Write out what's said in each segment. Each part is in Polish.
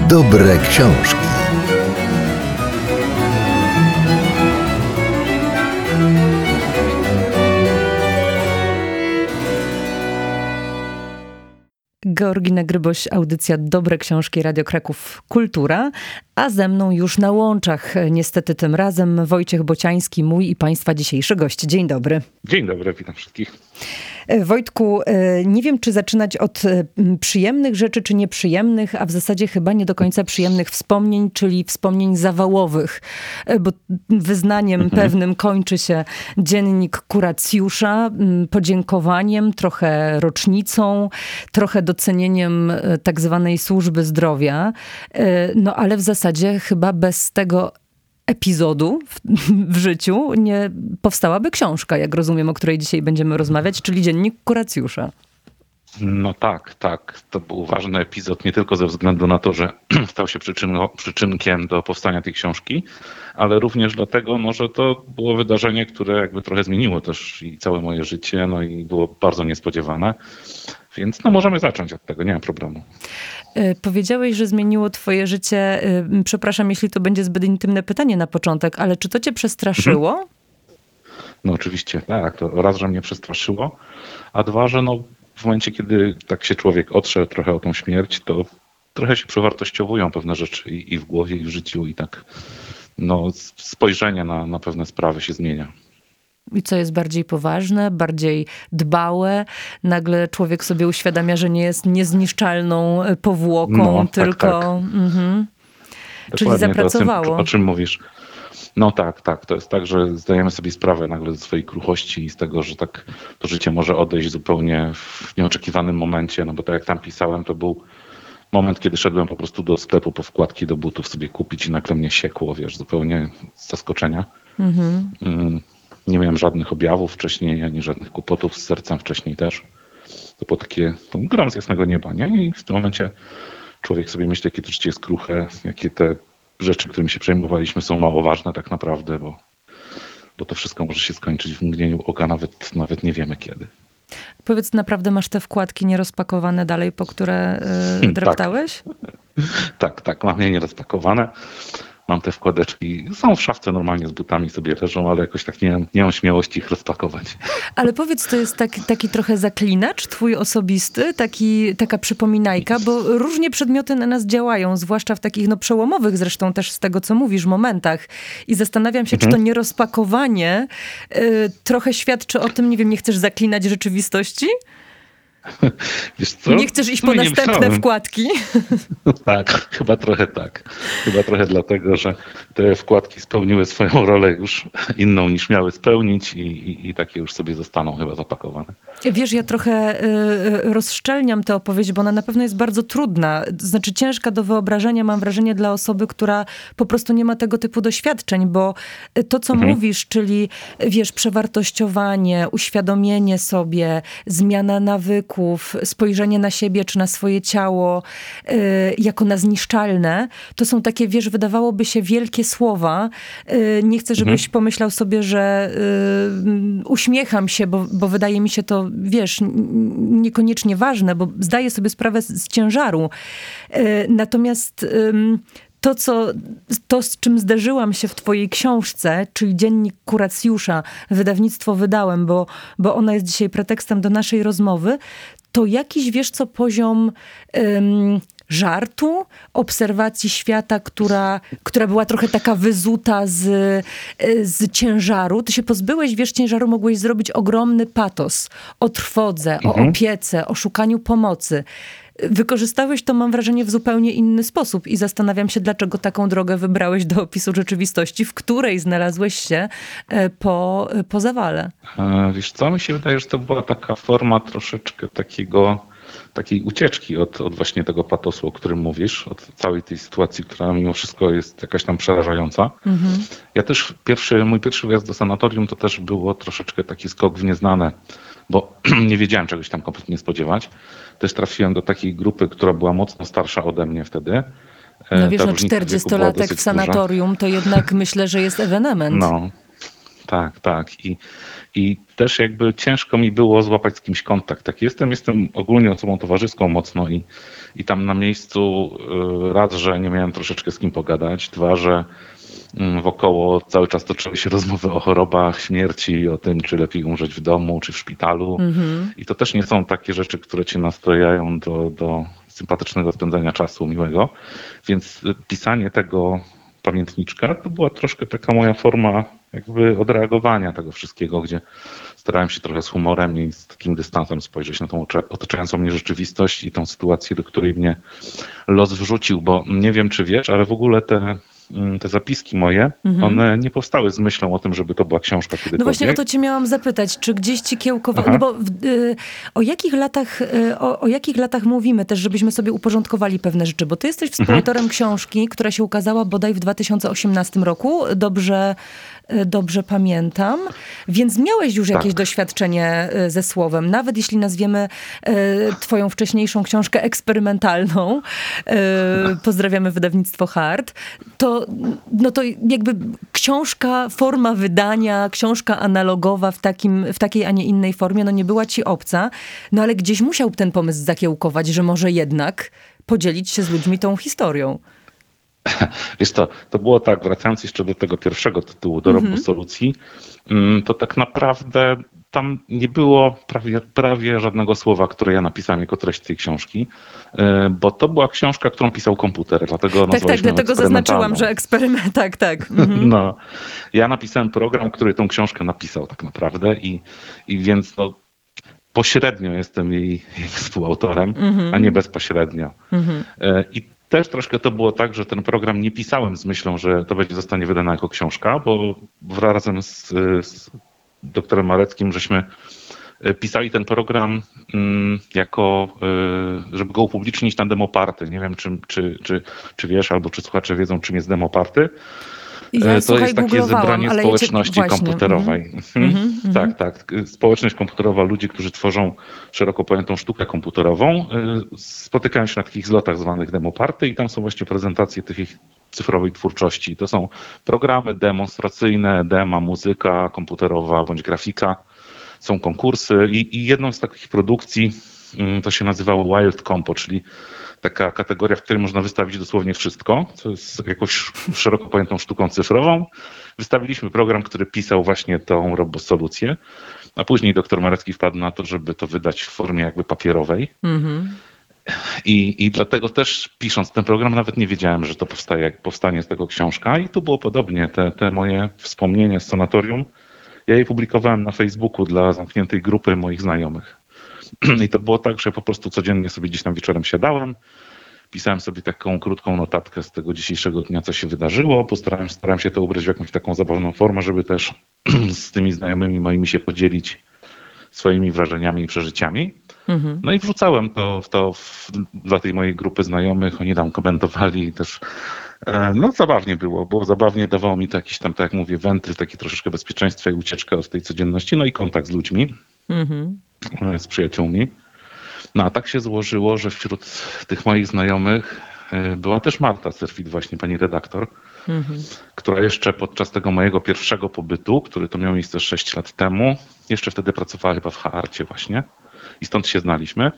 Dobre książki. Georgina Gryboś, audycja Dobre Książki, Radio Kraków Kultura, a ze mną już na łączach, niestety tym razem, Wojciech Bociański, mój i państwa dzisiejszy gość. Dzień dobry. Dzień dobry, witam wszystkich. Wojtku, nie wiem, czy zaczynać od przyjemnych rzeczy, czy nieprzyjemnych, a w zasadzie chyba nie do końca przyjemnych wspomnień, czyli wspomnień zawałowych, bo wyznaniem pewnym kończy się dziennik Kuracjusza, podziękowaniem, trochę rocznicą, trochę docenieniem tak zwanej służby zdrowia, no ale w zasadzie chyba bez tego epizodu w życiu nie powstałaby książka, jak rozumiem, o której dzisiaj będziemy rozmawiać, czyli dziennik Kuracjusza. No tak. To był ważny epizod nie tylko ze względu na to, że stał się przyczynkiem do powstania tej książki, ale również dlatego, no, że to było wydarzenie, które jakby trochę zmieniło też i całe moje życie, no i było bardzo niespodziewane. Więc no możemy zacząć od tego, nie ma problemu. Powiedziałeś, że zmieniło twoje życie. Przepraszam, jeśli to będzie zbyt intymne pytanie na początek, ale czy to cię przestraszyło? No oczywiście tak, to raz, że mnie przestraszyło, a dwa, że no w momencie, kiedy tak się człowiek otrze trochę o tą śmierć, to trochę się przewartościowują pewne rzeczy i w głowie, i w życiu, i tak no spojrzenie na pewne sprawy się zmienia. I co jest bardziej poważne, bardziej dbałe? Nagle człowiek sobie uświadamia, że nie jest niezniszczalną powłoką, no, tylko... Tak. Mhm. Czyli zapracowało. O czym mówisz? No tak. To jest tak, że zdajemy sobie sprawę nagle ze swojej kruchości i z tego, że tak to życie może odejść zupełnie w nieoczekiwanym momencie. No bo tak jak tam pisałem, to był moment, kiedy szedłem po prostu do sklepu po wkładki do butów sobie kupić i nagle mnie siekło, wiesz, zupełnie z zaskoczenia. Nie miałem żadnych objawów wcześniej, ani żadnych kłopotów z sercem wcześniej też. To było takie grom z jasnego nieba, nie? I w tym momencie człowiek sobie myśli, jakie to życie jest kruche, jakie te rzeczy, którymi się przejmowaliśmy, są mało ważne tak naprawdę, bo to wszystko może się skończyć w mgnieniu oka, nawet nie wiemy kiedy. Powiedz, naprawdę masz te wkładki nierozpakowane dalej, po które dreptałeś? Tak, mam je nierozpakowane. Mam te wkładeczki, są w szafce normalnie z butami sobie leżą, ale jakoś tak nie mam śmiałości ich rozpakować. Ale powiedz, to jest taki trochę zaklinacz twój osobisty, taka przypominajka, bo różnie przedmioty na nas działają, zwłaszcza w takich przełomowych zresztą też z tego, co mówisz, momentach. I zastanawiam się, czy to nierozpakowanie trochę świadczy o tym, nie wiem, nie chcesz zaklinać rzeczywistości? Wiesz co? Nie chcesz iść po następne wkładki? Tak, chyba trochę tak. Chyba trochę dlatego, że te wkładki spełniły swoją rolę już inną niż miały spełnić i takie już sobie zostaną chyba zapakowane. Wiesz, ja trochę rozszczelniam tę opowieść, bo ona na pewno jest bardzo trudna. Znaczy ciężka do wyobrażenia, mam wrażenie, dla osoby, która po prostu nie ma tego typu doświadczeń, bo to, co mówisz, czyli wiesz, przewartościowanie, uświadomienie sobie, zmiana nawyków, spojrzenie na siebie czy na swoje ciało jako na zniszczalne, to są takie, wiesz, wydawałoby się wielkie słowa. Nie chcę, żebyś pomyślał sobie, że uśmiecham się, bo wydaje mi się to, wiesz, niekoniecznie ważne, bo zdaję sobie sprawę z ciężaru. Natomiast to, z czym zderzyłam się w twojej książce, czyli dziennik Kuracjusza, wydawnictwo wydałem, bo ona jest dzisiaj pretekstem do naszej rozmowy, to jakiś, wiesz co, poziom żartu, obserwacji świata, która była trochę taka wyzuta z ciężaru. Ty się pozbyłeś, wiesz, ciężaru, mogłeś zrobić ogromny patos o trwodze, o opiece, o szukaniu pomocy. Wykorzystałeś to, mam wrażenie, w zupełnie inny sposób i zastanawiam się, dlaczego taką drogę wybrałeś do opisu rzeczywistości, w której znalazłeś się po zawale. Wiesz co, mi się wydaje, że to była taka forma troszeczkę takiej ucieczki od właśnie tego patosu, o którym mówisz, od całej tej sytuacji, która mimo wszystko jest jakaś tam przerażająca. Ja też mój pierwszy wyjazd do sanatorium to też było troszeczkę taki skok w nieznane, bo nie wiedziałem czegoś tam kompletnie spodziewać. Też trafiłem do takiej grupy, która była mocno starsza ode mnie wtedy. No wiesz, 40-latek w sanatorium to jednak myślę, że jest ewenement. No, tak. I też jakby ciężko mi było złapać z kimś kontakt. Tak jestem ogólnie osobą towarzyską mocno i tam na miejscu raz, że nie miałem troszeczkę z kim pogadać, dwa, że wokoło cały czas toczyły się rozmowy o chorobach, śmierci, o tym, czy lepiej umrzeć w domu, czy w szpitalu. I to też nie są takie rzeczy, które cię nastrojają do sympatycznego spędzania czasu, miłego. Więc pisanie tego pamiętniczka to była troszkę taka moja forma jakby odreagowania tego wszystkiego, gdzie starałem się trochę z humorem i z takim dystansem spojrzeć na tą otaczającą mnie rzeczywistość i tą sytuację, do której mnie los wrzucił, bo nie wiem, czy wiesz, ale w ogóle te zapiski moje, one nie powstały z myślą o tym, żeby to była książka kiedykolwiek. No właśnie o to cię miałam zapytać, czy gdzieś ci kiełkowało, no bo o jakich latach mówimy też, żebyśmy sobie uporządkowali pewne rzeczy, bo ty jesteś współautorem książki, która się ukazała bodaj w 2018 roku, dobrze pamiętam, więc miałeś już jakieś doświadczenie ze słowem, nawet jeśli nazwiemy twoją wcześniejszą książkę eksperymentalną, pozdrawiamy wydawnictwo Hart, to jakby książka, forma wydania, książka analogowa w takiej, a nie innej formie, no nie była ci obca, no ale gdzieś musiał ten pomysł zakiełkować, że może jednak podzielić się z ludźmi tą historią. Wiesz co, to było tak, wracając jeszcze do tego pierwszego tytułu, do Robosolucji, to tak naprawdę tam nie było prawie żadnego słowa, które ja napisałem jako treść tej książki, bo to była książka, którą pisał komputer, dlatego nazwaliśmy ją dlatego zaznaczyłam, że eksperyment, tak. No, ja napisałem program, który tą książkę napisał tak naprawdę i więc pośrednio jestem jej współautorem, a nie bezpośrednio. I też troszkę to było tak, że ten program nie pisałem z myślą, że to zostanie wydana jako książka, bo razem z doktorem Mareckim żeśmy pisali ten program jako, żeby go upublicznić na Demoparty. Nie wiem, czy wiesz, albo czy słuchacze wiedzą, czym jest Demoparty. To jest takie zebranie społeczności komputerowej. Tak. Społeczność komputerowa ludzi, którzy tworzą szeroko pojętą sztukę komputerową, spotykają się na takich zlotach zwanych Demoparty i tam są właśnie prezentacje tych ich cyfrowej twórczości. To są programy demonstracyjne, dema, muzyka komputerowa bądź grafika. Są konkursy i jedną z takich produkcji to się nazywało Wild Compo, czyli taka kategoria, w której można wystawić dosłownie wszystko, co jest jakąś szeroko pojętą sztuką cyfrową. Wystawiliśmy program, który pisał właśnie tą robosolucję, a później doktor Marecki wpadł na to, żeby to wydać w formie jakby papierowej. I dlatego też pisząc ten program nawet nie wiedziałem, że to powstanie z tego książka i tu było podobnie. Te moje wspomnienia z sanatorium, ja je publikowałem na Facebooku dla zamkniętej grupy moich znajomych. I to było tak, że po prostu codziennie sobie gdzieś tam wieczorem siadałem, pisałem sobie taką krótką notatkę z tego dzisiejszego dnia, co się wydarzyło. Starałem się to ubrać w jakąś taką zabawną formę, żeby też z tymi znajomymi moimi się podzielić swoimi wrażeniami i przeżyciami. No i wrzucałem to dla tej mojej grupy znajomych. Oni tam komentowali i też zabawnie było zabawnie, dawało mi to jakiś tam, tak jak mówię, wentyl, taki troszeczkę bezpieczeństwa i ucieczka od tej codzienności, no i kontakt z ludźmi, z przyjaciółmi. No a tak się złożyło, że wśród tych moich znajomych była też Marta Serwit, właśnie pani redaktor, która jeszcze podczas tego mojego pierwszego pobytu, który to miał miejsce 6 lat temu, jeszcze wtedy pracowała chyba w Harcie właśnie i stąd się znaliśmy.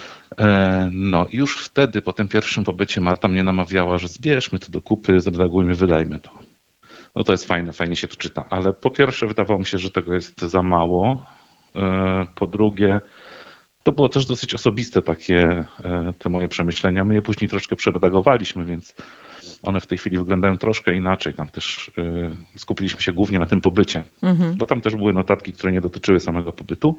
No i już wtedy po tym pierwszym pobycie Marta mnie namawiała, że zbierzmy to do kupy, zredagujmy, wydajmy to. No to jest fajnie się to czyta, ale po pierwsze wydawało mi się, że tego jest za mało. Po drugie, to było też dosyć osobiste takie te moje przemyślenia. My je później troszkę przeredagowaliśmy, więc one w tej chwili wyglądają troszkę inaczej. Tam też skupiliśmy się głównie na tym pobycie, bo tam też były notatki, które nie dotyczyły samego pobytu.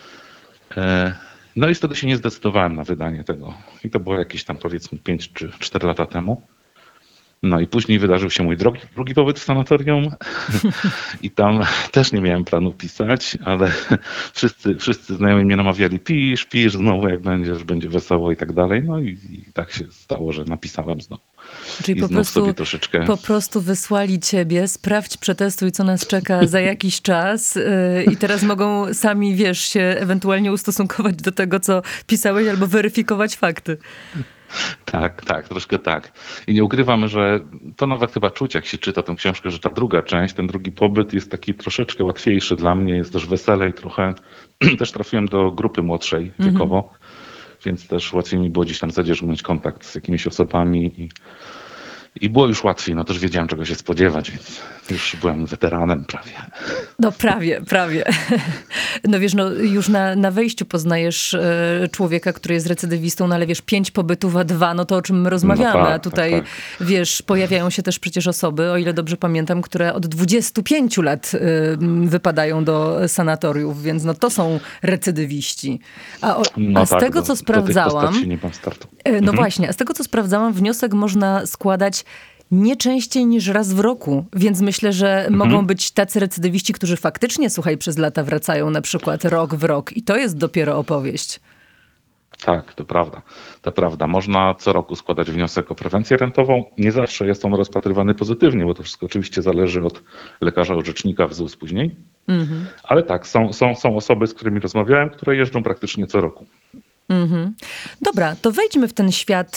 No i wtedy się nie zdecydowałem na wydanie tego. I to było jakieś tam powiedzmy 5 czy 4 lata temu. No i później wydarzył się mój drugi pobyt w sanatorium i tam też nie miałem planu pisać, ale wszyscy znajomi mnie namawiali, pisz znowu jak będziesz, będzie wesoło i tak dalej. No i tak się stało, że napisałem znowu. Czyli po prostu wysłali ciebie, sprawdź, przetestuj, co nas czeka za jakiś czas i teraz mogą sami, się ewentualnie ustosunkować do tego, co pisałeś albo weryfikować fakty. Tak, troszkę tak. I nie ukrywam, że to nawet chyba czuć, jak się czyta tę książkę, że ta druga część, ten drugi pobyt jest taki troszeczkę łatwiejszy dla mnie, jest też weselej trochę. Też trafiłem do grupy młodszej wiekowo, więc też łatwiej mi było gdzieś tam zadzierżnąć kontakt z jakimiś osobami i było już łatwiej. No też wiedziałem, czego się spodziewać, więc już byłem weteranem prawie. No prawie. No wiesz, no już na wejściu poznajesz człowieka, który jest recydywistą, no ale wiesz, 5 pobytów, a 2, no to o czym my rozmawiamy. No tak, a tutaj, tak. wiesz, pojawiają się też przecież osoby, o ile dobrze pamiętam, które od 25 lat wypadają do sanatoriów, więc no to są recydywiści. A z tak, tego, co sprawdzałam, nie mam startu. no właśnie, a z tego, co sprawdzałam, wniosek można składać nie częściej niż raz w roku, więc myślę, że mogą być tacy recydywiści, którzy faktycznie, słuchaj, przez lata wracają na przykład rok w rok i to jest dopiero opowieść. Tak, to prawda. Można co roku składać wniosek o prewencję rentową. Nie zawsze jest on rozpatrywany pozytywnie, bo to wszystko oczywiście zależy od lekarza orzecznika w ZUS później. Ale tak, są osoby, z którymi rozmawiałem, które jeżdżą praktycznie co roku. Dobra, to wejdźmy w ten świat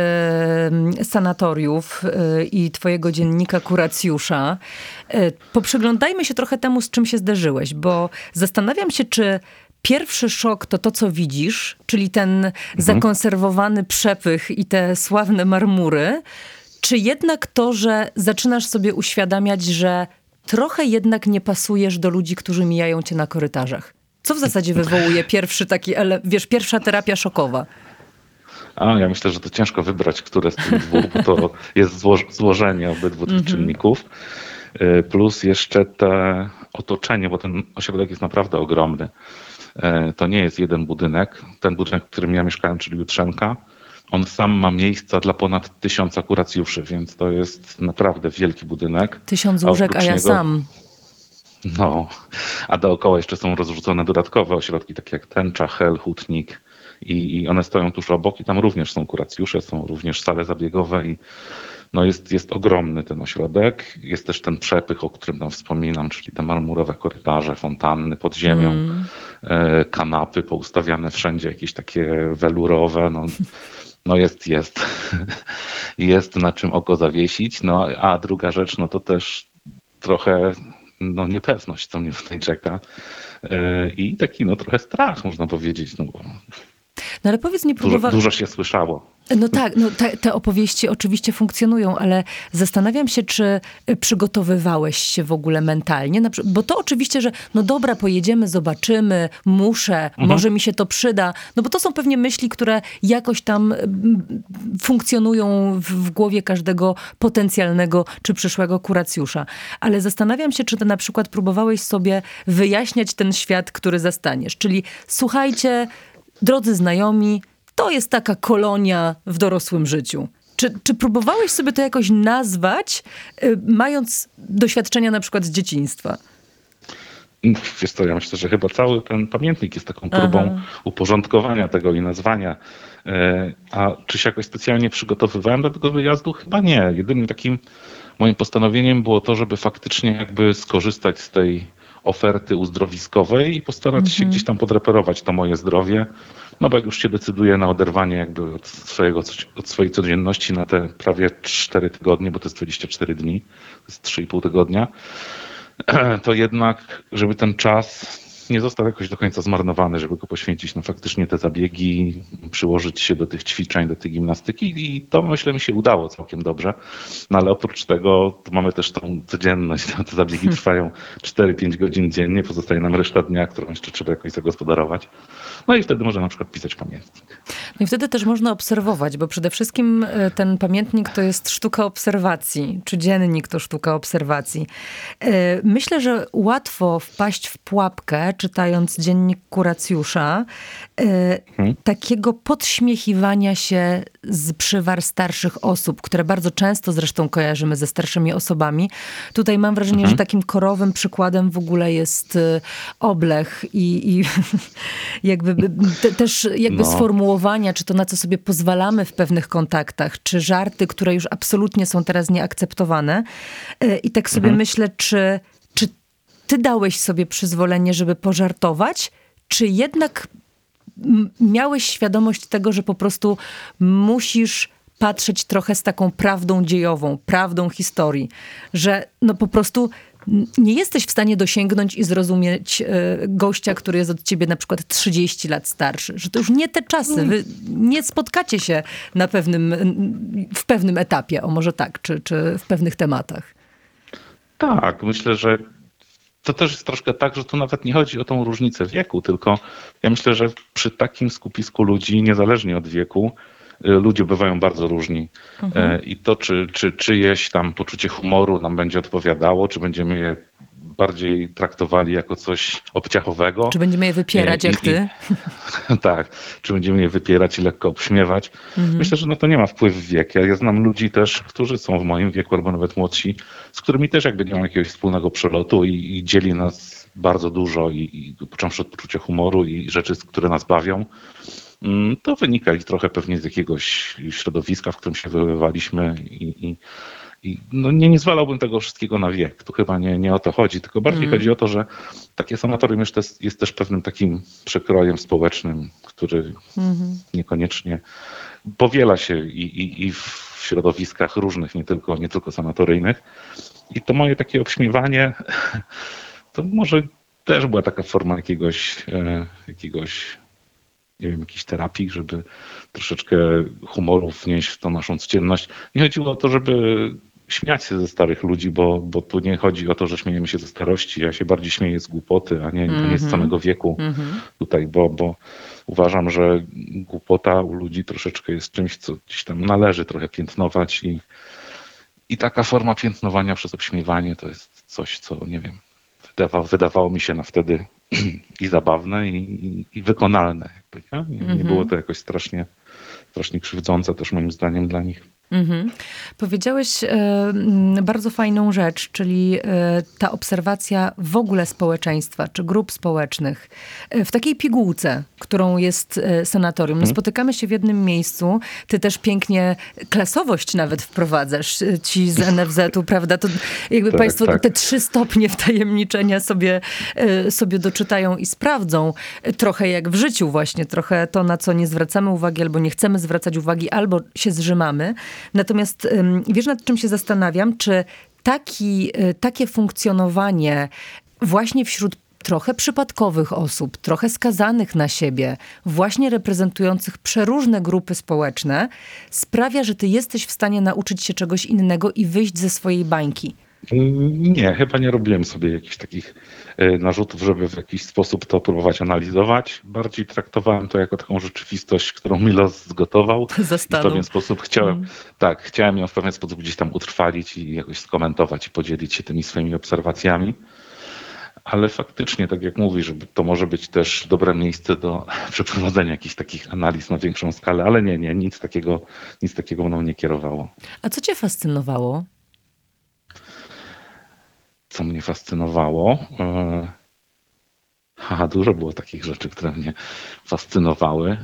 sanatoriów i twojego dziennika Kuracjusza. Poprzyglądajmy się trochę temu, z czym się zderzyłeś, bo zastanawiam się, czy pierwszy szok to, co widzisz, czyli ten zakonserwowany przepych i te sławne marmury, czy jednak to, że zaczynasz sobie uświadamiać, że trochę jednak nie pasujesz do ludzi, którzy mijają cię na korytarzach? Co w zasadzie wywołuje pierwszy taki, pierwsza terapia szokowa? Ja myślę, że to ciężko wybrać, które z tych dwóch, bo to jest złożenie obydwu tych czynników. Plus jeszcze te otoczenie, bo ten ośrodek jest naprawdę ogromny. To nie jest jeden budynek. Ten budynek, w którym ja mieszkałem, czyli Jutrzenka, on sam ma miejsca dla ponad 1000 kuracjuszy, więc to jest naprawdę wielki budynek. 1000 łóżek, a ja sam. No, a dookoła jeszcze są rozrzucone dodatkowe ośrodki, takie jak Tęcza, Hel, Hutnik i one stoją tuż obok i tam również są kuracjusze, są również sale zabiegowe i no jest ogromny ten ośrodek. Jest też ten przepych, o którym tam wspominam, czyli te marmurowe korytarze, fontanny pod ziemią, kanapy poustawiane wszędzie, jakieś takie welurowe, no jest. Jest na czym oko zawiesić. No a druga rzecz, no to też trochę niepewność, co mnie tutaj czeka. I taki trochę strach, można powiedzieć. No ale powiedz, nie dużo się słyszało. No tak, te opowieści oczywiście funkcjonują, ale zastanawiam się, czy przygotowywałeś się w ogóle mentalnie, bo to oczywiście, że no dobra, pojedziemy, zobaczymy, może mi się to przyda, no bo to są pewnie myśli, które jakoś tam funkcjonują w głowie każdego potencjalnego czy przyszłego kuracjusza. Ale zastanawiam się, czy ty na przykład próbowałeś sobie wyjaśniać ten świat, który zastaniesz, czyli słuchajcie, drodzy znajomi, to jest taka kolonia w dorosłym życiu. Czy próbowałeś sobie to jakoś nazwać, mając doświadczenia na przykład z dzieciństwa? Wiesz co, ja myślę, że chyba cały ten pamiętnik jest taką próbą uporządkowania tego i nazwania. A czy się jakoś specjalnie przygotowywałem do tego wyjazdu? Chyba nie. Jedynym takim moim postanowieniem było to, żeby faktycznie jakby skorzystać z tej oferty uzdrowiskowej i postarać się gdzieś tam podreperować to moje zdrowie. No bo jak już się decyduje na oderwanie jakby od swojej codzienności na te prawie 4 tygodnie, bo to jest 24 dni, to jest 3,5 tygodnia, to jednak, żeby ten czas nie został jakoś do końca zmarnowany, żeby go poświęcić na faktycznie te zabiegi, przyłożyć się do tych ćwiczeń, do tej gimnastyki i to myślę mi się udało całkiem dobrze. No ale oprócz tego to mamy też tą codzienność, te zabiegi trwają 4-5 godzin dziennie, pozostaje nam reszta dnia, którą jeszcze trzeba jakoś zagospodarować. No i wtedy można na przykład pisać pamiętnik. No i wtedy też można obserwować, bo przede wszystkim ten pamiętnik to jest sztuka obserwacji, czy dziennik to sztuka obserwacji. Myślę, że łatwo wpaść w pułapkę, czytając dziennik Kuracjusza, takiego podśmiechiwania się z przywar starszych osób, które bardzo często zresztą kojarzymy ze starszymi osobami. Tutaj mam wrażenie, że takim korowym przykładem w ogóle jest Oblech i jakby też sformułowania, czy to na co sobie pozwalamy w pewnych kontaktach, czy żarty, które już absolutnie są teraz nieakceptowane. I tak sobie myślę, czy ty dałeś sobie przyzwolenie, żeby pożartować, czy jednak miałeś świadomość tego, że po prostu musisz patrzeć trochę z taką prawdą dziejową, prawdą historii, że no po prostu nie jesteś w stanie dosięgnąć i zrozumieć gościa, który jest od ciebie na przykład 30 lat starszy, że to już nie te czasy, wy nie spotkacie się w pewnym etapie, o może tak, czy w pewnych tematach. Tak, myślę, że to też jest troszkę tak, że tu nawet nie chodzi o tą różnicę wieku, tylko ja myślę, że przy takim skupisku ludzi, niezależnie od wieku, ludzie bywają bardzo różni. I to, czy czyjeś tam poczucie humoru nam będzie odpowiadało, czy będziemy je bardziej traktowali jako coś obciachowego. Czy będziemy je wypierać jak ty? Tak, czy będziemy je wypierać i lekko obśmiewać. Myślę, że no to nie ma wpływu wiek. Ja znam ludzi też, którzy są w moim wieku albo nawet młodsi, z którymi też jakby nie ma jakiegoś wspólnego przelotu i dzieli nas bardzo dużo i począwszy od poczucia humoru i rzeczy, które nas bawią. To wynika i trochę pewnie z jakiegoś środowiska, w którym się wychowywaliśmy i no nie zwalałbym tego wszystkiego na wiek. Tu chyba nie o to chodzi, tylko bardziej chodzi o to, że takie sanatorium jest też pewnym takim przekrojem społecznym, który niekoniecznie powiela się i w środowiskach różnych, nie tylko sanatoryjnych. I to moje takie obśmiewanie to może też była taka forma jakiegoś nie wiem, jakiejś terapii, żeby troszeczkę humoru wnieść w tą naszą codzienność. Nie chodziło o to, żeby śmiać się ze starych ludzi, bo tu nie chodzi o to, że śmiejemy się ze starości. Ja się bardziej śmieję z głupoty, a nie z samego wieku tutaj, bo uważam, że głupota u ludzi troszeczkę jest czymś, co gdzieś tam należy trochę piętnować i taka forma piętnowania przez obśmiewanie to jest coś, co nie wiem, wydawało mi się na wtedy i zabawne, i wykonalne. Jakby, nie było to jakoś strasznie krzywdzące też moim zdaniem dla nich. Powiedziałeś bardzo fajną rzecz, czyli ta obserwacja w ogóle społeczeństwa, czy grup społecznych. W takiej pigułce, którą jest sanatorium. No, spotykamy się w jednym miejscu. Ty też pięknie klasowość nawet wprowadzasz. Ci z NFZ-u, prawda? To jakby tak, państwo tak. te 3 stopnie wtajemniczenia sobie doczytają i sprawdzą. Trochę jak w życiu właśnie. Trochę to, na co nie zwracamy uwagi, albo nie chcemy zwracać uwagi, albo się zrzymamy. Natomiast wiesz, nad czym się zastanawiam? Czy takie funkcjonowanie właśnie wśród trochę przypadkowych osób, trochę skazanych na siebie, właśnie reprezentujących przeróżne grupy społeczne, sprawia, że ty jesteś w stanie nauczyć się czegoś innego i wyjść ze swojej bańki? Nie, chyba nie robiłem sobie jakichś takich narzutów, żeby w jakiś sposób to próbować analizować. Bardziej traktowałem to jako taką rzeczywistość, którą mi los zgotował. I w pewien sposób chciałem ją w pewien sposób gdzieś tam utrwalić i jakoś skomentować i podzielić się tymi swoimi obserwacjami. Ale faktycznie, tak jak mówisz, to może być też dobre miejsce do przeprowadzenia jakichś takich analiz na większą skalę, ale nie, nic takiego mną nie kierowało. A co cię fascynowało? Co mnie fascynowało? Dużo było takich rzeczy, które mnie fascynowały.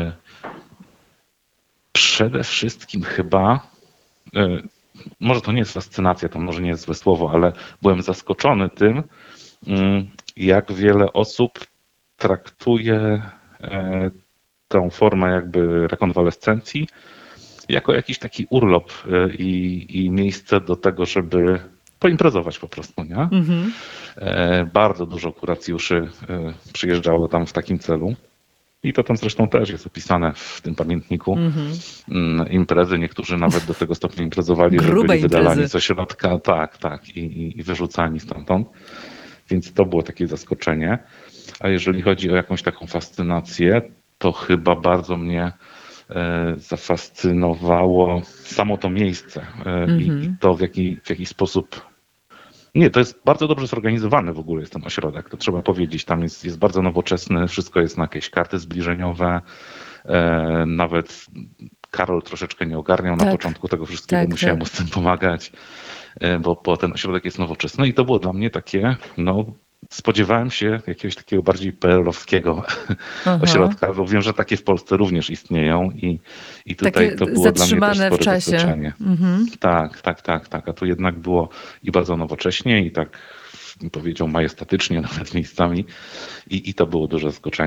Przede wszystkim chyba, może to nie jest fascynacja, to może nie jest złe słowo, ale byłem zaskoczony tym, jak wiele osób traktuje tę formę jakby rekonwalescencji jako jakiś taki urlop i miejsce do tego, żeby poimprezować po prostu, nie? Bardzo dużo kuracjuszy przyjeżdżało tam w takim celu. I to tam zresztą też jest opisane w tym pamiętniku. Imprezy, niektórzy nawet do tego stopnia imprezowali, że byli wydalani z ośrodka, tak, i wyrzucani stamtąd. Więc to było takie zaskoczenie. A jeżeli chodzi o jakąś taką fascynację, to chyba bardzo mnie zafascynowało samo to miejsce i to w jaki sposób. Nie, to jest bardzo dobrze zorganizowany w ogóle jest ten ośrodek, to trzeba powiedzieć. Tam jest bardzo nowoczesny, wszystko jest na jakieś karty zbliżeniowe. Nawet Karol troszeczkę nie ogarniał na początku tego wszystkiego, musiałem mu z tym pomagać, bo ten ośrodek jest nowoczesny i to było dla mnie takie, spodziewałem się jakiegoś takiego bardziej PRL-owskiego ośrodka, bo wiem, że takie w Polsce również istnieją i tutaj takie to było dla mnie też spore zaskoczenie. Tak. A tu jednak było i bardzo nowocześnie i tak bym powiedział majestatycznie nawet miejscami i to było duże zaskoczenie.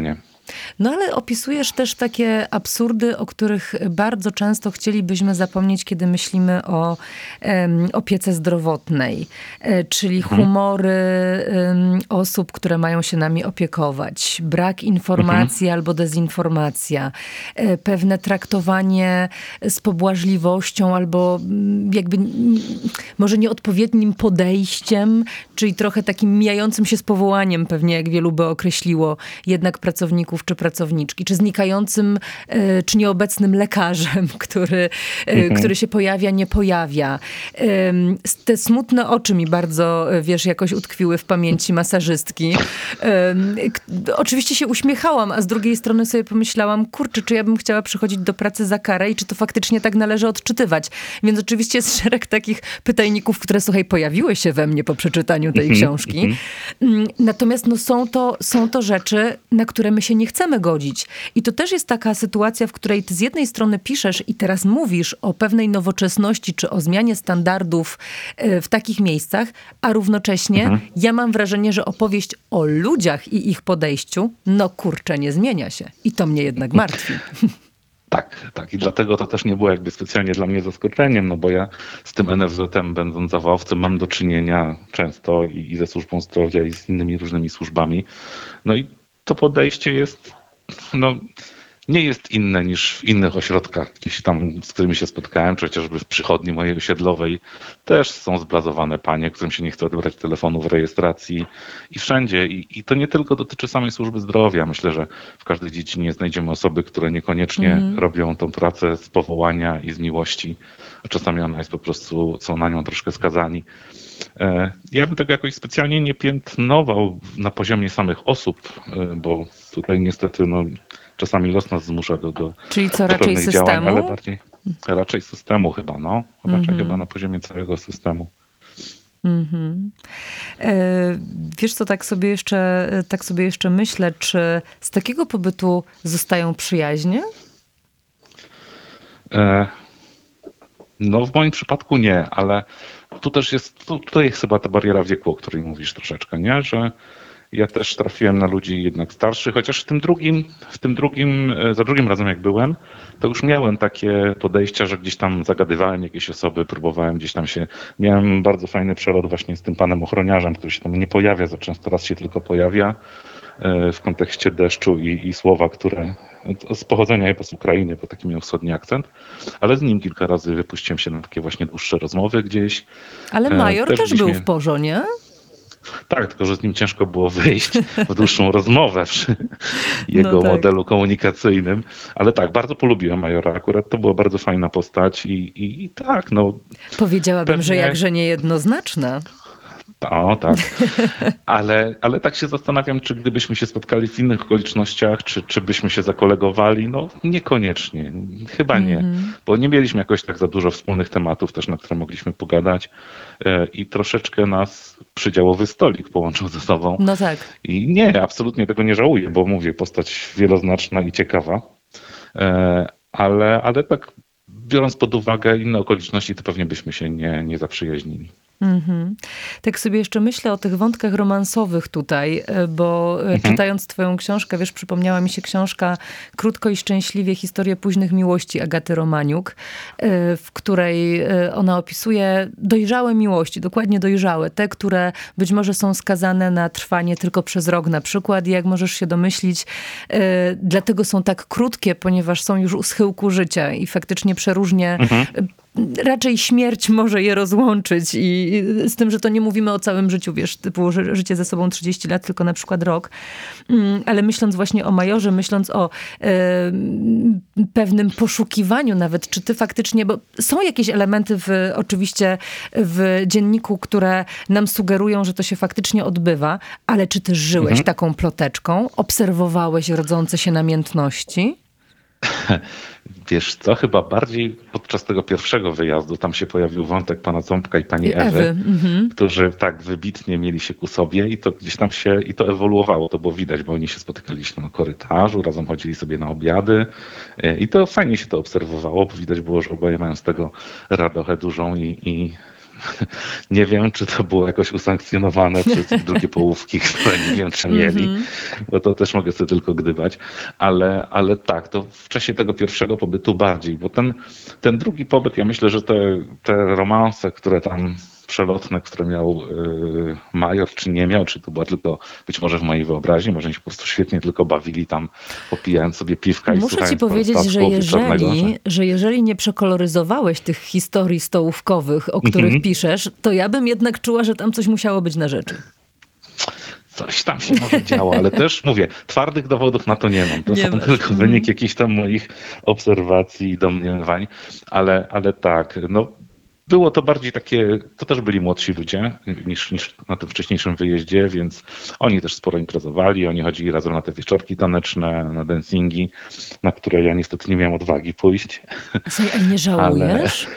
No ale opisujesz też takie absurdy, o których bardzo często chcielibyśmy zapomnieć, kiedy myślimy o opiece zdrowotnej, czyli humory osób, które mają się nami opiekować, brak informacji albo dezinformacja, pewne traktowanie z pobłażliwością albo jakby może nieodpowiednim podejściem, czyli trochę takim mijającym się z powołaniem, pewnie jak wielu by określiło, jednak pracowników czy pracowniczki, czy znikającym, czy nieobecnym lekarzem, który się pojawia, nie pojawia. Te smutne oczy mi bardzo, jakoś utkwiły w pamięci masażystki. Oczywiście się uśmiechałam, a z drugiej strony sobie pomyślałam, kurczę, czy ja bym chciała przychodzić do pracy za karę i czy to faktycznie tak należy odczytywać. Więc oczywiście jest szereg takich pytajników, które, słuchaj, pojawiły się we mnie po przeczytaniu tej książki. Natomiast no, są to rzeczy, na które my się nie chcemy godzić. I to też jest taka sytuacja, w której ty z jednej strony piszesz i teraz mówisz o pewnej nowoczesności, czy o zmianie standardów w takich miejscach, a równocześnie ja mam wrażenie, że opowieść o ludziach i ich podejściu, no kurczę, nie zmienia się. I to mnie jednak martwi. Tak, tak. I dlatego to też nie było jakby specjalnie dla mnie zaskoczeniem, no bo ja z tym NFZ-em, będąc zawodowcem, mam do czynienia często i ze służbą zdrowia, i z innymi różnymi służbami. No i to podejście jest, no, nie jest inne niż w innych ośrodkach, gdzieś tam, z którymi się spotkałem, chociażby w przychodni mojej osiedlowej też są zblazowane panie, którym się nie chce odebrać telefonu w rejestracji i wszędzie. I to nie tylko dotyczy samej służby zdrowia. Myślę, że w każdej dziedzinie znajdziemy osoby, które niekoniecznie robią tą pracę z powołania i z miłości, a czasami ona jest po prostu, są na nią troszkę skazani. Ja bym tego jakoś specjalnie nie piętnował na poziomie samych osób, bo tutaj niestety no, czasami los nas zmusza do Czyli co, do raczej pewnych systemu? działań, ale raczej systemu chyba, no. Raczej chyba na poziomie całego systemu. Wiesz co, tak sobie jeszcze myślę, czy z takiego pobytu zostają przyjaźnie? No w moim przypadku nie, ale tu też jest, tutaj jest chyba ta bariera wieku, o której mówisz troszeczkę, nie? Że ja też trafiłem na ludzi jednak starszych, chociaż za drugim razem jak byłem, to już miałem takie podejścia, że gdzieś tam zagadywałem jakieś osoby, próbowałem gdzieś tam miałem bardzo fajny przelot właśnie z tym panem ochroniarzem, który się tam nie pojawia za często, raz się tylko pojawia w kontekście deszczu i słowa, które z pochodzenia chyba z Ukrainy, bo taki miał wschodni akcent, ale z nim kilka razy wypuściłem się na takie właśnie dłuższe rozmowy gdzieś. Ale major też był w Porzo, nie? Tak, tylko że z nim ciężko było wyjść w dłuższą rozmowę przy jego modelu komunikacyjnym. Ale tak, bardzo polubiłem majora. Akurat to była bardzo fajna postać i tak, no. Powiedziałabym, pewnie, że jakże niejednoznaczna. O, tak. Ale tak się zastanawiam, czy gdybyśmy się spotkali w innych okolicznościach, czy byśmy się zakolegowali? No niekoniecznie. Chyba nie. Bo nie mieliśmy jakoś tak za dużo wspólnych tematów też, na które mogliśmy pogadać. I troszeczkę nas przydziałowy stolik połączył ze sobą. No tak. I nie, absolutnie tego nie żałuję, bo mówię, postać wieloznaczna i ciekawa. Ale tak biorąc pod uwagę inne okoliczności, to pewnie byśmy się nie zaprzyjaźnili. Tak sobie jeszcze myślę o tych wątkach romansowych tutaj, bo czytając twoją książkę, wiesz, przypomniała mi się książka Krótko i szczęśliwie, historie późnych miłości Agaty Romaniuk, w której ona opisuje dojrzałe miłości, dokładnie dojrzałe, te, które być może są skazane na trwanie tylko przez rok na przykład i jak możesz się domyślić, dlatego są tak krótkie, ponieważ są już u schyłku życia i faktycznie przeróżnie raczej śmierć może je rozłączyć i z tym, że to nie mówimy o całym życiu, wiesz, typu życie ze sobą 30 lat, tylko na przykład rok. Ale myśląc właśnie o majorze, myśląc o pewnym poszukiwaniu nawet, czy ty faktycznie, bo są jakieś elementy oczywiście w dzienniku, które nam sugerują, że to się faktycznie odbywa, ale czy ty żyłeś taką ploteczką? Obserwowałeś rodzące się namiętności? Wiesz co, chyba bardziej podczas tego pierwszego wyjazdu tam się pojawił wątek pana Ząbka i pani Ewy, którzy tak wybitnie mieli się ku sobie i to gdzieś tam i to ewoluowało, to było widać, bo oni się spotykali na korytarzu, razem chodzili sobie na obiady i to fajnie się to obserwowało, bo widać było, że oboje mają z tego radochę dużą i Nie wiem, czy to było jakoś usankcjonowane przez drugie połówki, które nie wiem, czy mieli, bo to też mogę sobie tylko gdybać, ale tak, to w czasie tego pierwszego pobytu bardziej, bo ten drugi pobyt, ja myślę, że te romanse, które tam przelotne, które miał Major, czy nie miał, czy to była tylko być może w mojej wyobraźni, może oni się po prostu świetnie tylko bawili tam, popijając sobie piwka i Muszę ci słuchając powiedzieć, że jeżeli nie przekoloryzowałeś tych historii stołówkowych, o których piszesz, to ja bym jednak czuła, że tam coś musiało być na rzeczy. Coś tam się może działo, ale też mówię, twardych dowodów na to nie mam. To są tylko wynik jakichś tam moich obserwacji i domniemań, ale tak, no było to bardziej takie, to też byli młodsi ludzie niż na tym wcześniejszym wyjeździe, więc oni też sporo imprezowali, oni chodzili razem na te wieczorki taneczne, na dancingi, na które ja niestety nie miałem odwagi pójść. Słuchaj, a nie żałujesz?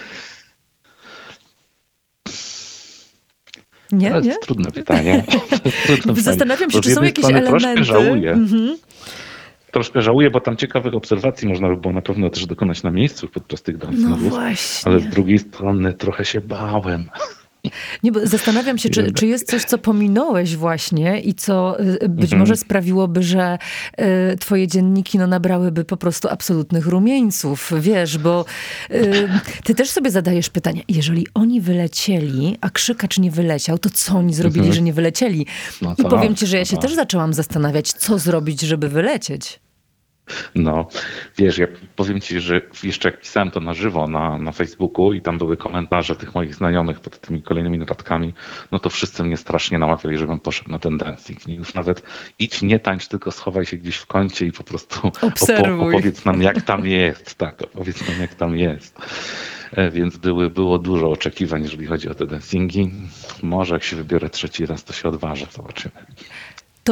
To jest trudne pytanie. Zastanawiam się, czy są jakieś elementy. Troszkę żałuję. Troszkę żałuję, bo tam ciekawych obserwacji można by było na pewno też dokonać na miejscu podczas tych dancingów. No właśnie. Ale z drugiej strony trochę się bałem. Nie, bo zastanawiam się, czy jest coś, co pominąłeś właśnie i co być może sprawiłoby, że twoje dzienniki nabrałyby po prostu absolutnych rumieńców, wiesz, bo ty też sobie zadajesz pytanie, jeżeli oni wylecieli, a Krzykacz nie wyleciał, to co oni zrobili, że nie wylecieli? No I powiem ci, że ja się też zaczęłam zastanawiać, co zrobić, żeby wylecieć. No, wiesz, ja powiem ci, że jeszcze jak pisałem to na żywo na Facebooku i tam były komentarze tych moich znajomych pod tymi kolejnymi notatkami, no to wszyscy mnie strasznie namawiali, żebym poszedł na ten dancing. Nie, już nawet idź, nie tańcz, tylko schowaj się gdzieś w kącie i po prostu opowiedz nam, jak tam jest. Tak, opowiedz nam, jak tam jest. Więc było dużo oczekiwań, jeżeli chodzi o te dancingi. Może jak się wybiorę trzeci raz, to się odważę, zobaczymy. To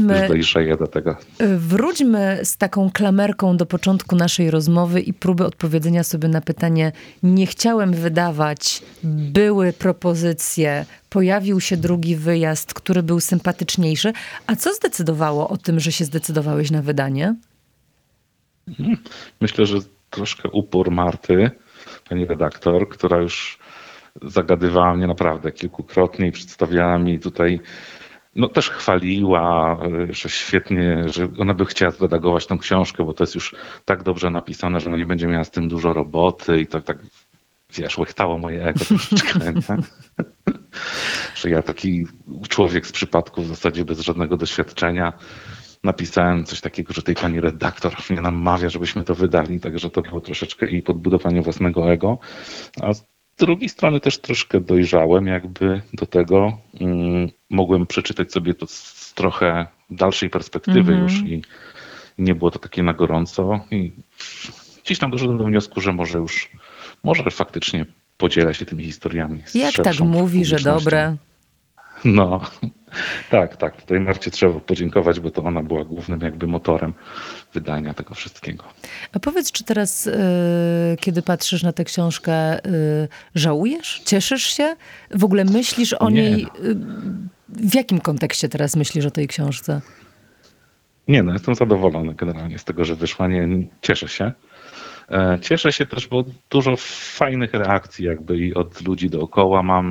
wróćmy z taką klamerką do początku naszej rozmowy i próby odpowiedzenia sobie na pytanie, nie chciałem wydawać, były propozycje, pojawił się drugi wyjazd, który był sympatyczniejszy. A co zdecydowało o tym, że się zdecydowałeś na wydanie? Myślę, że troszkę upór Marty, pani redaktor, która już zagadywała mnie naprawdę kilkukrotnie i przedstawiała mi tutaj, no też chwaliła, że świetnie, że ona by chciała zredagować tą książkę, bo to jest już tak dobrze napisane, że ona nie będzie miała z tym dużo roboty i to tak, wiesz, łechtało moje ego troszeczkę, że ja taki człowiek z przypadku w zasadzie bez żadnego doświadczenia napisałem coś takiego, że tej pani redaktor mnie namawia, żebyśmy to wydali, także to było troszeczkę i podbudowanie własnego ego, a z drugiej strony też troszkę dojrzałem jakby do tego. Mogłem przeczytać sobie to z trochę dalszej perspektywy już i nie było to takie na gorąco i gdzieś tam doszedłem do wniosku, że może faktycznie podziela się tymi historiami. Jak tak mówi, że dobre? No, tak. Tutaj Marcie trzeba podziękować, bo to ona była głównym jakby motorem wydania tego wszystkiego. A powiedz, czy teraz, kiedy patrzysz na tę książkę, żałujesz? Cieszysz się? W ogóle myślisz o niej? W jakim kontekście teraz myślisz o tej książce? Nie, no jestem zadowolony generalnie z tego, że wyszła. Nie, cieszę się. Cieszę się też, bo dużo fajnych reakcji jakby i od ludzi dookoła mam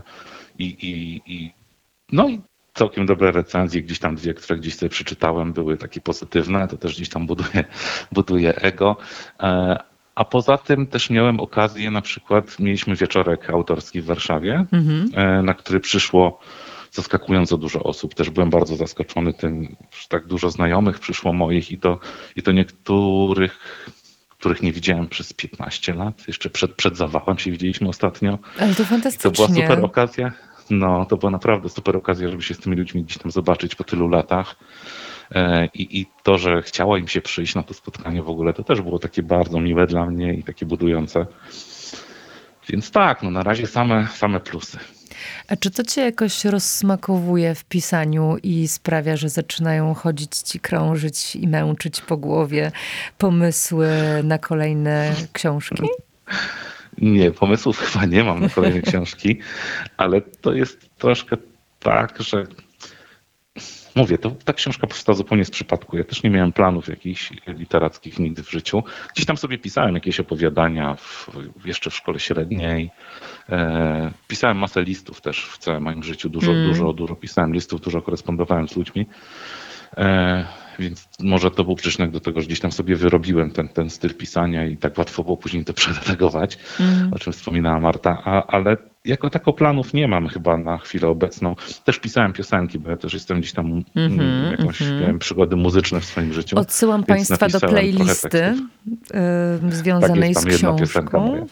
i całkiem dobre recenzje, gdzieś tam dwie, które gdzieś sobie przeczytałem, były takie pozytywne, to też gdzieś tam buduje ego. A poza tym też miałem okazję, na przykład mieliśmy wieczorek autorski w Warszawie, na który przyszło zaskakująco dużo osób. Też byłem bardzo zaskoczony tym, że tak dużo znajomych przyszło moich i to niektórych, których nie widziałem przez 15 lat. Jeszcze przed zawałem się widzieliśmy ostatnio. Ale to fantastycznie. To była super okazja. No, to była naprawdę super okazja, żeby się z tymi ludźmi gdzieś tam zobaczyć po tylu latach. I to, że chciało im się przyjść na to spotkanie w ogóle, to też było takie bardzo miłe dla mnie i takie budujące. Więc tak, no na razie same plusy. A czy to cię jakoś rozsmakowuje w pisaniu i sprawia, że zaczynają chodzić ci, krążyć i męczyć po głowie pomysły na kolejne książki? Nie, pomysłów chyba nie mam na kolejne książki, ale to jest troszkę tak, że mówię, ta książka powstała zupełnie z przypadku. Ja też nie miałem planów jakichś literackich nigdy w życiu. Gdzieś tam sobie pisałem jakieś opowiadania jeszcze w szkole średniej. Pisałem masę listów też w całym moim życiu. Dużo pisałem listów, dużo korespondowałem z ludźmi. Więc może to był przyczynek do tego, że gdzieś tam sobie wyrobiłem ten styl pisania i tak łatwo było później to przeredagować, o czym wspominała Marta, ale jako tako planów nie mam chyba na chwilę obecną. Też pisałem piosenki, bo ja też jestem gdzieś tam, miałem przygody muzyczne w swoim życiu. Odsyłam Państwa do playlisty związanej z książką. Jedna piosenka moja.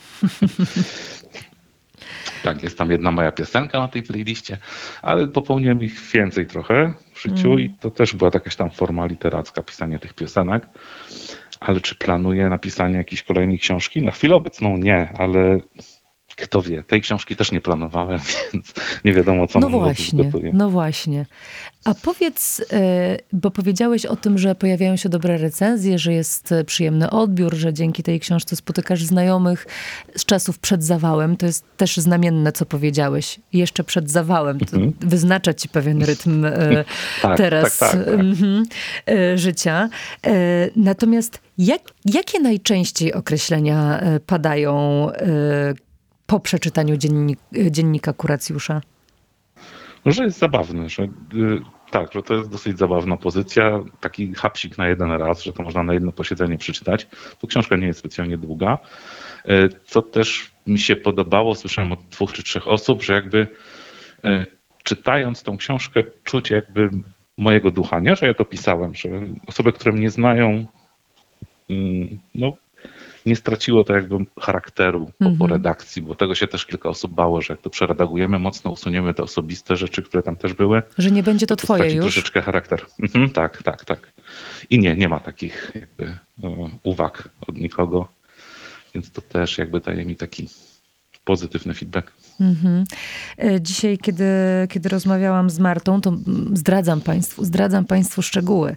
Tak, jest tam jedna moja piosenka na tej playliście, ale popełniłem ich więcej trochę w życiu i to też była jakaś tam forma literacka, pisanie tych piosenek. Ale czy planuję napisanie jakiejś kolejnej książki? Na chwilę obecną nie, ale kto wie, tej książki też nie planowałem, więc nie wiadomo, co nam przygotuje. No właśnie. A powiedz, bo powiedziałeś o tym, że pojawiają się dobre recenzje, że jest przyjemny odbiór, że dzięki tej książce spotykasz znajomych z czasów przed zawałem. To jest też znamienne, co powiedziałeś. Jeszcze przed zawałem. To wyznacza ci pewien rytm teraz życia. Natomiast jakie najczęściej określenia padają po przeczytaniu dziennika Kuracjusza? Że jest zabawny, że to jest dosyć zabawna pozycja, taki hapsik na jeden raz, że to można na jedno posiedzenie przeczytać. To książka nie jest specjalnie długa. Co też mi się podobało, słyszałem od 2 czy 3 osób, że jakby czytając tą książkę czuć jakby mojego ducha, nie? Że ja to pisałem, że osoby, które mnie znają, nie straciło to jakby charakteru po redakcji, bo tego się też kilka osób bało, że jak to przeredagujemy mocno, usuniemy te osobiste rzeczy, które tam też były. Że nie będzie to twoje już? Troszeczkę charakter. Tak. I nie ma takich jakby uwag od nikogo, więc to też jakby daje mi taki pozytywny feedback. Dzisiaj, kiedy rozmawiałam z Martą, to zdradzam Państwu szczegóły,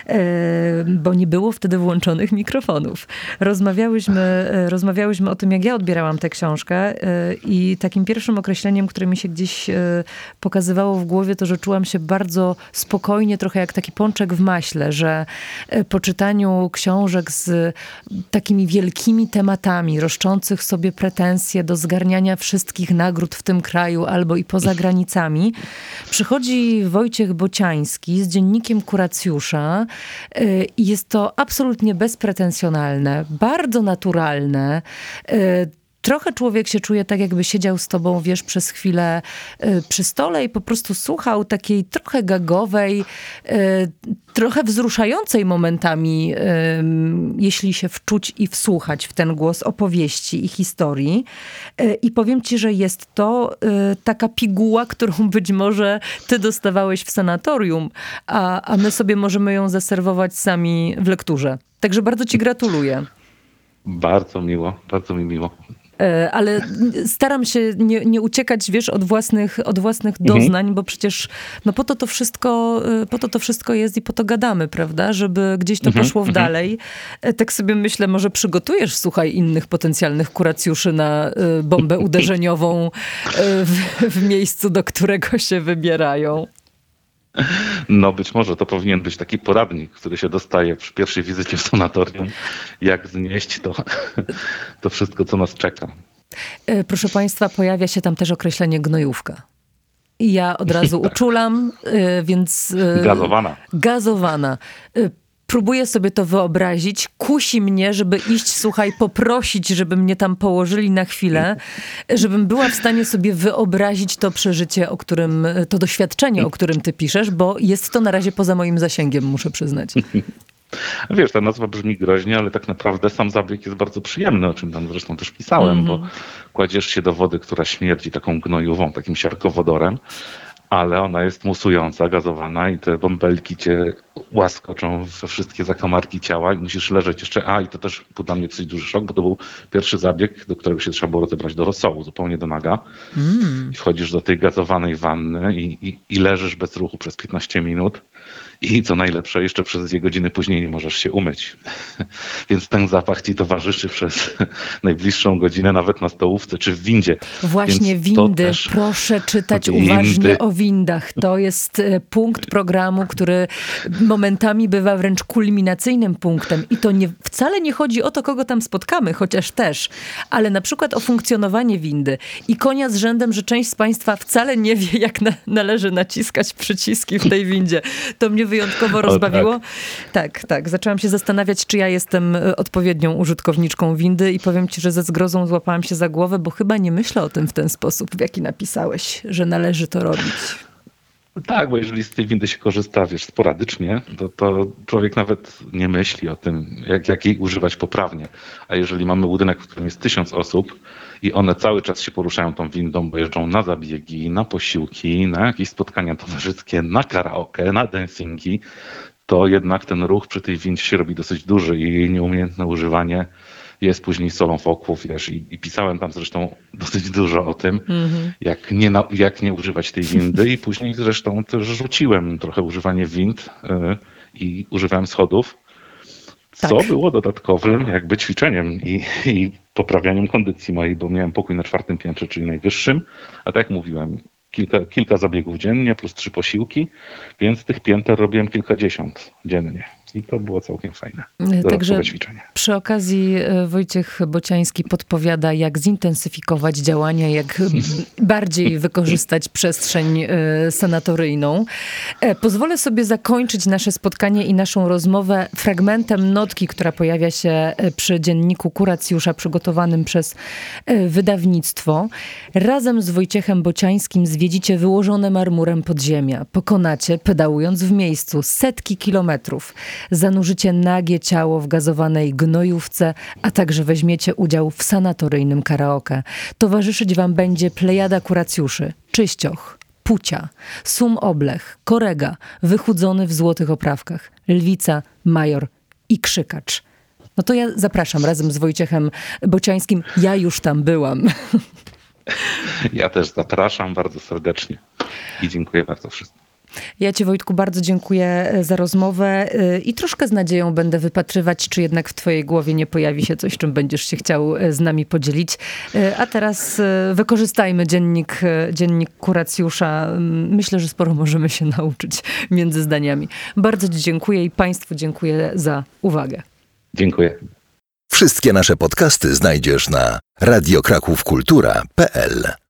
bo nie było wtedy włączonych mikrofonów. Rozmawiałyśmy o tym, jak ja odbierałam tę książkę i takim pierwszym określeniem, które mi się gdzieś pokazywało w głowie, to, że czułam się bardzo spokojnie, trochę jak taki pączek w maśle, że po czytaniu książek z takimi wielkimi tematami, roszczących sobie pretensje do zgarniania wszystkich nagród w tym kraju albo i poza granicami, przychodzi Wojciech Bociański z dziennikiem Kuracjusza i jest to absolutnie bezpretensjonalne, bardzo naturalne. Trochę człowiek się czuje tak, jakby siedział z tobą, wiesz, przez chwilę przy stole i po prostu słuchał takiej trochę gagowej, trochę wzruszającej momentami, jeśli się wczuć i wsłuchać w ten głos opowieści i historii. I powiem ci, że jest to taka piguła, którą być może ty dostawałeś w sanatorium, a my sobie możemy ją zaserwować sami w lekturze. Także bardzo ci gratuluję. Bardzo miło, bardzo mi miło. Ale staram się nie uciekać, wiesz, od własnych doznań, bo przecież po to wszystko jest i po to gadamy, prawda? Żeby gdzieś to poszło w dalej. Tak sobie myślę, może przygotujesz, słuchaj, innych potencjalnych kuracjuszy na bombę uderzeniową w miejscu, do którego się wybierają. No być może to powinien być taki poradnik, który się dostaje przy pierwszej wizycie w sanatorium, jak znieść to wszystko, co nas czeka. Proszę Państwa, pojawia się tam też określenie gnojówka. I ja od razu uczulam, więc... Gazowana. Próbuję sobie to wyobrazić. Kusi mnie, żeby iść, słuchaj, poprosić, żeby mnie tam położyli na chwilę, żebym była w stanie sobie wyobrazić to przeżycie, to doświadczenie, o którym ty piszesz, bo jest to na razie poza moim zasięgiem, muszę przyznać. Wiesz, ta nazwa brzmi groźnie, ale tak naprawdę sam zabieg jest bardzo przyjemny, o czym tam zresztą też pisałem, bo kładziesz się do wody, która śmierdzi taką gnojową, takim siarkowodorem, ale ona jest musująca, gazowana i te bąbelki cię łaskoczą we wszystkie zakamarki ciała i musisz leżeć jeszcze. I to też był dla mnie dosyć duży szok, bo to był pierwszy zabieg, do którego się trzeba było rozebrać do rosołu, zupełnie do naga. I wchodzisz do tej gazowanej wanny i leżysz bez ruchu przez 15 minut. i co najlepsze, jeszcze przez 2 godziny później nie możesz się umyć. Więc ten zapach ci towarzyszy przez najbliższą godzinę, nawet na stołówce czy w windzie. Właśnie Więc to windy. też... Proszę czytać Windy. uważnie o windach. To jest punkt programu, który momentami bywa wręcz kulminacyjnym punktem. I to wcale nie chodzi o to, kogo tam spotkamy, chociaż też. Ale na przykład o funkcjonowanie windy. I konia z rzędem, że część z Państwa wcale nie wie, jak należy naciskać przyciski w tej windzie. To mnie wyjątkowo rozbawiło. Tak. Zaczęłam się zastanawiać, czy ja jestem odpowiednią użytkowniczką windy i powiem ci, że ze zgrozą złapałam się za głowę, bo chyba nie myślę o tym w ten sposób, w jaki napisałeś, że należy to robić. Tak, bo jeżeli z tej windy się korzysta, sporadycznie, to człowiek nawet nie myśli o tym, jak jej używać poprawnie. A jeżeli mamy budynek, w którym jest 1000 osób i one cały czas się poruszają tą windą, bo jeżdżą na zabiegi, na posiłki, na jakieś spotkania towarzyskie, na karaoke, na dancingi, to jednak ten ruch przy tej windzie się robi dosyć duży i jej nieumiejętne używanie jest później solą w oku, i pisałem tam zresztą dosyć dużo o tym, jak nie używać tej windy i później zresztą też rzuciłem trochę używanie wind i używałem schodów, co było dodatkowym jakby ćwiczeniem i poprawianiem kondycji mojej, bo miałem pokój na 4. piętrze, czyli najwyższym, a tak jak mówiłem, kilka zabiegów dziennie plus 3 posiłki, więc tych pięter robiłem kilkadziesiąt dziennie. I to było całkiem fajne. Także ćwiczenie. przy okazji Wojciech Bociański podpowiada, jak zintensyfikować działania, jak bardziej wykorzystać przestrzeń sanatoryjną. Pozwolę sobie zakończyć nasze spotkanie i naszą rozmowę fragmentem notki, która pojawia się przy dzienniku Kuracjusza przygotowanym przez wydawnictwo. Razem z Wojciechem Bociańskim zwiedzicie wyłożone marmurem podziemia. Pokonacie, pedałując w miejscu, setki kilometrów. Zanurzycie nagie ciało w gazowanej gnojówce, a także weźmiecie udział w sanatoryjnym karaoke. Towarzyszyć wam będzie plejada kuracjuszy, Czyścioch, Pucia, Sum Oblech, Korega, wychudzony w złotych oprawkach, Lwica, Major i Krzykacz. No to ja zapraszam razem z Wojciechem Bociańskim. Ja już tam byłam. Ja też zapraszam bardzo serdecznie i dziękuję bardzo wszystkim. Ja ci, Wojtku, bardzo dziękuję za rozmowę i troszkę z nadzieją będę wypatrywać, czy jednak w twojej głowie nie pojawi się coś, czym będziesz się chciał z nami podzielić. A teraz wykorzystajmy dziennik Kuracjusza. Myślę, że sporo możemy się nauczyć między zdaniami. Bardzo ci dziękuję i państwu dziękuję za uwagę. Dziękuję. Wszystkie nasze podcasty znajdziesz na radiokrakówkultura.pl.